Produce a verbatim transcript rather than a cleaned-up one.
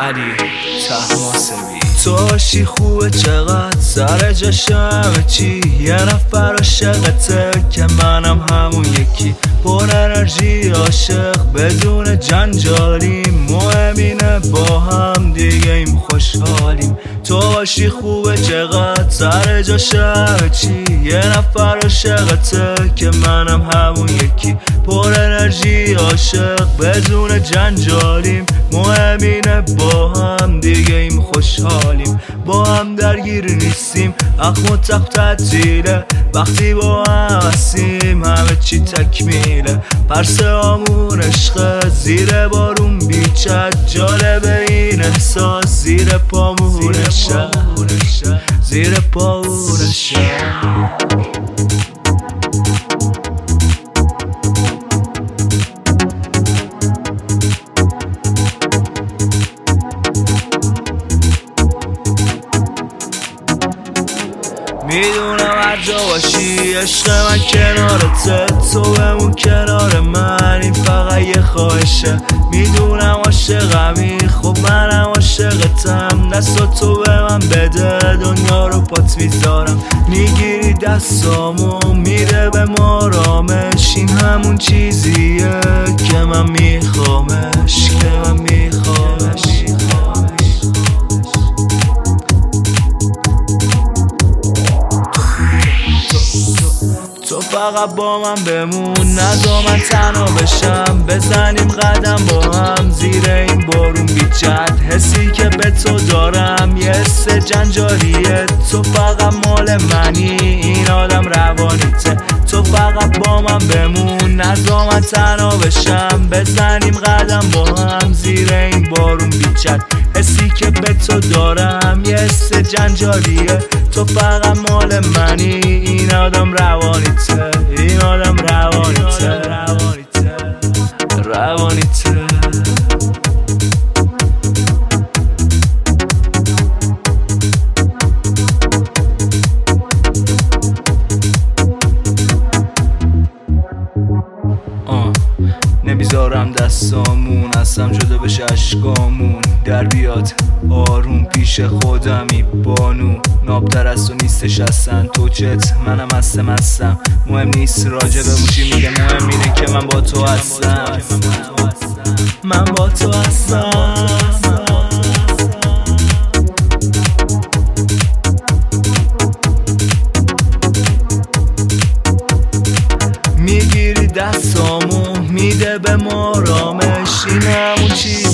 علی طهماسبی. تو باشی خوبه چقدر سر جاشم چی، یه نفر عاشقته که منم همون یکی، پر انرژی عاشق بدون جنجالیم، مهم اینه با هم دیگه ایم خوشحالیم. تو باشی خوبه چقدر سر جاشم چی، یه نفر عاشقته که منم همون یکی، پر انرژی عاشق بدون جنجالیم، مهم اینه با هم دیگه ایم خوشحالیم. با هم درگیر نیستیم، اخم و تخت تعطیله، وقتی با هم هستیم همه چی تکمیله. پرسه آمون عشق زیر بارون بیچد، جالبه این احساس زیر پامونشه، زیر پامونشه. میدونم هر جا باشی عشق من کنارته، تو بمون کنار من این فقط یه خواهشه. میدونم عاشقمی خب منم عاشقتم، دست تو به من بده دنیا رو پات میذارم. میگیری دستامو میره به مارامش، این همون چیزیه که من میخوامش، که من میخوامش. تو فقط با من بمون، نذار من تنها بشم، بزنیم قدم با هم زیر این بارون بیچد. حسی که به تو دارم یه حس جنجالیه، تو فقط مال منی این آدم روانیته. تو فقط با من بمون، نذار من تنها بشم، بزنیم قدم با هم زیر این بارون بیچد. حسی که به تو دارم یه حس جنجالیه، تو فقط مال منی این آدم روانیته، این آدم روانیته، روانیته، روانیته. نمیذارم دستامون اصلا جدا بشه عشقامون، در بیاد آروم پیش خودمی بانو. نابتر از تو نیستش اصلا، تو چت منم هستم هستم، مهم نیست راجع به موشی میگه، مهم اینه که من با تو هستم، من با تو هستم. میگیری دستامو میده به مارامش، این همون چیز